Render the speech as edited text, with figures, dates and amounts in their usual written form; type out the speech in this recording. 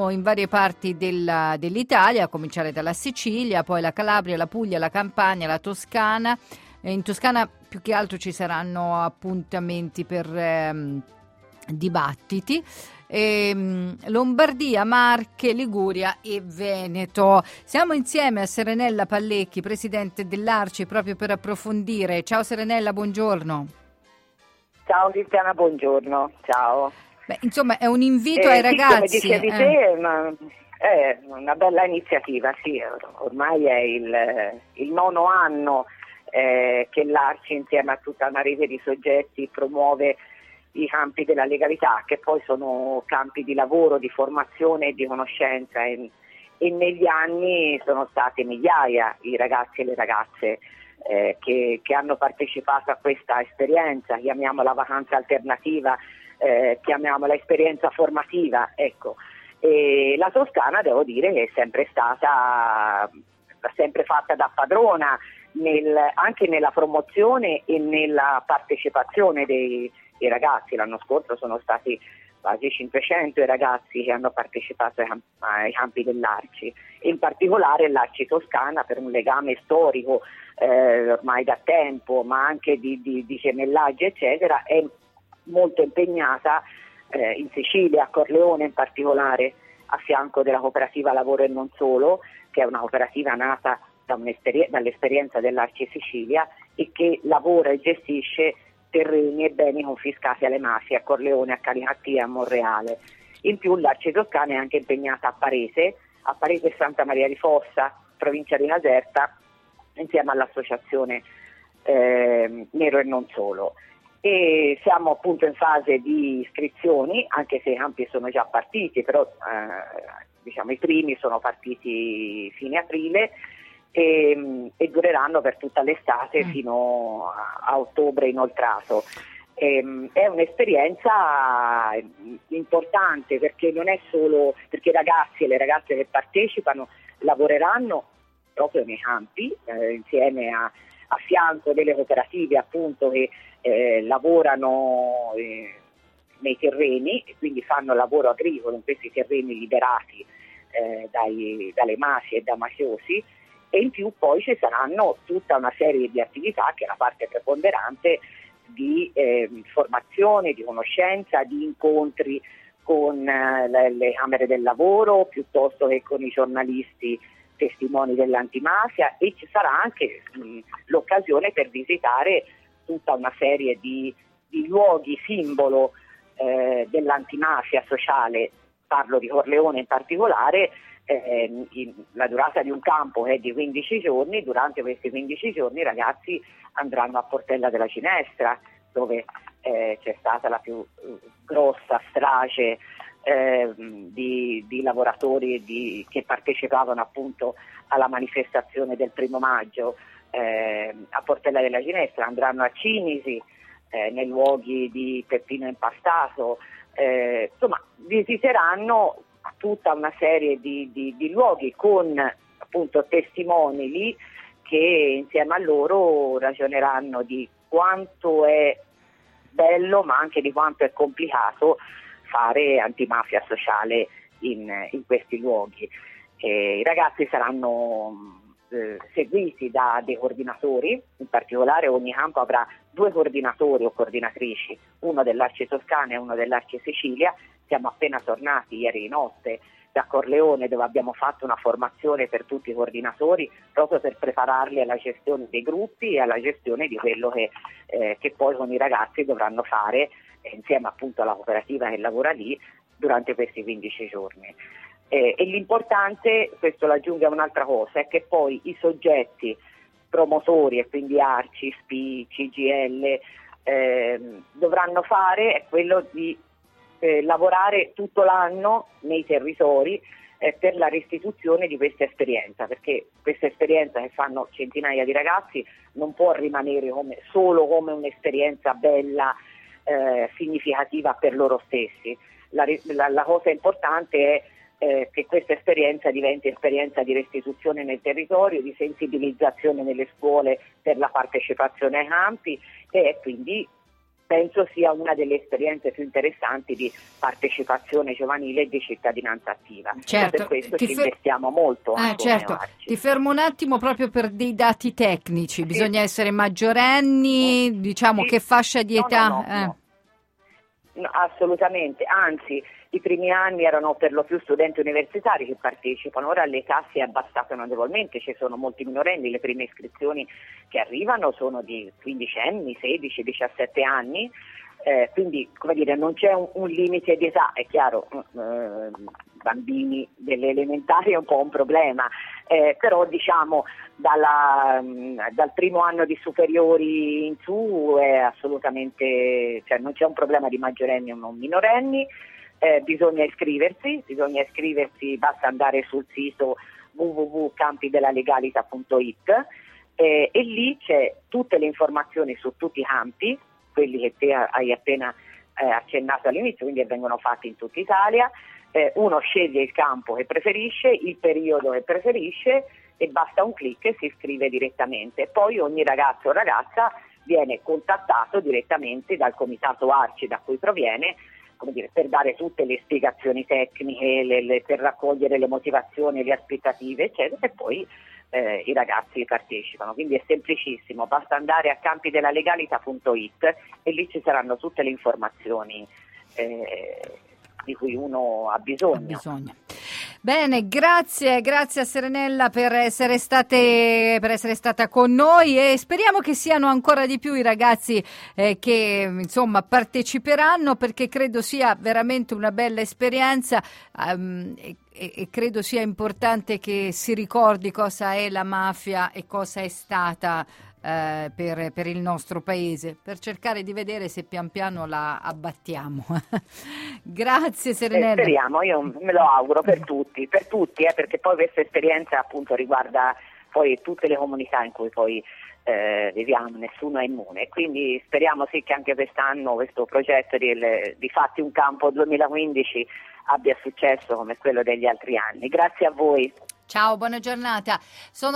sono in varie parti dell'Italia, a cominciare dalla Sicilia, poi la Calabria, la Puglia, la Campania, la Toscana. In Toscana più che altro ci saranno appuntamenti per dibattiti. Lombardia, Marche, Liguria e Veneto. Siamo insieme a Serenella Pallecchi, presidente dell'Arci, proprio per approfondire. Ciao Serenella, buongiorno. Ciao Cristiana, buongiorno. Ciao. Beh, insomma, è un invito ai ragazzi. Come dicevi te, è una bella iniziativa, sì. Ormai è il 9° anno che l'Arci, insieme a tutta una rete di soggetti, promuove i campi della legalità, che poi sono campi di lavoro, di formazione e di conoscenza, e negli anni sono state migliaia i ragazzi e le ragazze che hanno partecipato a questa esperienza, chiamiamola vacanza alternativa, chiamiamola esperienza formativa, ecco. E la Toscana, devo dire, che è sempre fatta da padrona anche nella promozione e nella partecipazione dei ragazzi. L'anno scorso sono stati quasi 500 i ragazzi che hanno partecipato ai campi dell'Arci, e in particolare l'Arci Toscana, per un legame storico ormai da tempo, ma anche di gemellaggio eccetera, è molto impegnata in Sicilia, a Corleone in particolare, a fianco della cooperativa Lavoro e Non Solo, che è una cooperativa nata dall'esperienza dell'Arci Sicilia e che lavora e gestisce terreni e beni confiscati alle mafie a Corleone, a Calicatia e a Monreale. In più l'Arci Toscana è anche impegnata a Parese Santa Maria di Fossa, provincia di Caserta, insieme all'associazione Nero e Non Solo. E siamo appunto in fase di iscrizioni, anche se i campi sono già partiti, però diciamo i primi sono partiti fine aprile e dureranno per tutta l'estate fino a ottobre inoltrato. È un'esperienza importante, perché non è solo perché i ragazzi e le ragazze che partecipano lavoreranno proprio nei campi, insieme a fianco delle cooperative appunto che lavorano nei terreni, e quindi fanno lavoro agricolo in questi terreni liberati dalle mafie e da mafiosi. E in più poi ci saranno tutta una serie di attività, che è la parte preponderante, di formazione, di conoscenza, di incontri con le camere del lavoro, piuttosto che con i giornalisti testimoni dell'antimafia, e ci sarà anche l'occasione per visitare tutta una serie di luoghi simbolo dell'antimafia sociale. Parlo di Corleone in particolare. La durata di un campo è di 15 giorni, durante questi 15 giorni i ragazzi andranno a Portella della Ginestra, dove c'è stata la più grossa strage di lavoratori che partecipavano appunto alla manifestazione del 1° maggio a Portella della Ginestra. Andranno a Cinisi, nei luoghi di Peppino Impastato, insomma visiteranno tutta una serie di luoghi con appunto testimoni lì, che insieme a loro ragioneranno di quanto è bello, ma anche di quanto è complicato fare antimafia sociale in questi luoghi. I ragazzi saranno seguiti da dei coordinatori, in particolare ogni campo avrà 2 coordinatori o coordinatrici, uno dell'Arci Toscana e uno dell'Arci Sicilia. Siamo appena tornati ieri di notte da Corleone, dove abbiamo fatto una formazione per tutti i coordinatori, proprio per prepararli alla gestione dei gruppi e alla gestione di quello che poi con i ragazzi dovranno fare insieme appunto alla cooperativa che lavora lì durante questi 15 giorni. E l'importante, questo lo aggiunge a un'altra cosa, è che poi i soggetti promotori, e quindi Arci, SPI, CGL, dovranno fare è quello di lavorare tutto l'anno nei territori per la restituzione di questa esperienza, perché questa esperienza che fanno centinaia di ragazzi non può rimanere solo come un'esperienza bella, significativa per loro stessi. La cosa importante è che questa esperienza diventi esperienza di restituzione nel territorio, di sensibilizzazione nelle scuole per la partecipazione ai campi, e quindi penso sia una delle esperienze più interessanti di partecipazione giovanile e di cittadinanza attiva. Certo. Per questo ci investiamo molto. Certo. Ti fermo un attimo proprio per dei dati tecnici. Bisogna essere maggiorenni, diciamo, che fascia di età? No, assolutamente, anzi i primi anni erano per lo più studenti universitari che partecipano, ora l'età si è abbassata notevolmente, ci sono molti minorenni, le prime iscrizioni che arrivano sono di 15 anni, 16, 17 anni, quindi come dire non c'è un limite di età, è chiaro, bambini delle elementari è un po' un problema, però diciamo dal primo anno di superiori in su è assolutamente, cioè non c'è un problema di maggiorenni o non minorenni. Bisogna iscriversi, basta andare sul sito www.campidelalegalità.it e lì c'è tutte le informazioni su tutti i campi, quelli che te hai appena accennato all'inizio, quindi vengono fatti in tutta Italia. Uno sceglie il campo che preferisce, il periodo che preferisce e basta un clic e si iscrive direttamente. Poi ogni ragazzo o ragazza viene contattato direttamente dal comitato ARCI da cui proviene, come dire, per dare tutte le spiegazioni tecniche, per raccogliere le motivazioni, le aspettative, eccetera, e poi i ragazzi partecipano. Quindi è semplicissimo, basta andare a campidelalegalità.it e lì ci saranno tutte le informazioni di cui uno ha bisogno. Bene, grazie a Serenella per essere stata con noi e speriamo che siano ancora di più i ragazzi che insomma parteciperanno, perché credo sia veramente una bella esperienza e credo sia importante che si ricordi cosa è la mafia e cosa è stata per il nostro paese, per cercare di vedere se pian piano la abbattiamo. Grazie Serenella. Speriamo, io me lo auguro per tutti, perché poi questa esperienza appunto riguarda poi tutte le comunità in cui poi viviamo, nessuno è immune, quindi speriamo sì che anche quest'anno questo progetto di Fatti un Campo 2015 abbia successo come quello degli altri anni. Grazie a voi. Ciao, buona giornata.